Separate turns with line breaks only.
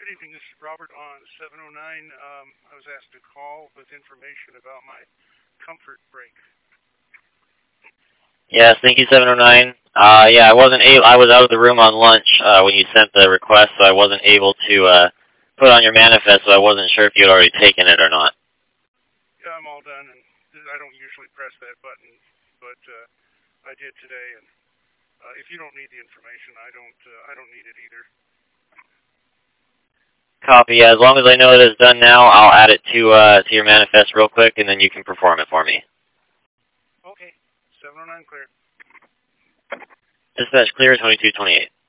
Good evening. This is Robert on 709. I was asked to call with information about my comfort break.
Yes, thank you, 709. Yeah, I wasn't able. I was out of the room on lunch when you sent the request, so I wasn't able to put on your manifest. So I wasn't sure if you had already taken it or not.
Yeah, I'm all done, and I don't usually press that button, but I did today. And if you don't need the information, I don't need it either.
Copy. Yeah, as long as I know that it's done now, I'll add it to your manifest real quick, and then you can perform it for me.
Okay. 709 clear.
Dispatch clear, 2228.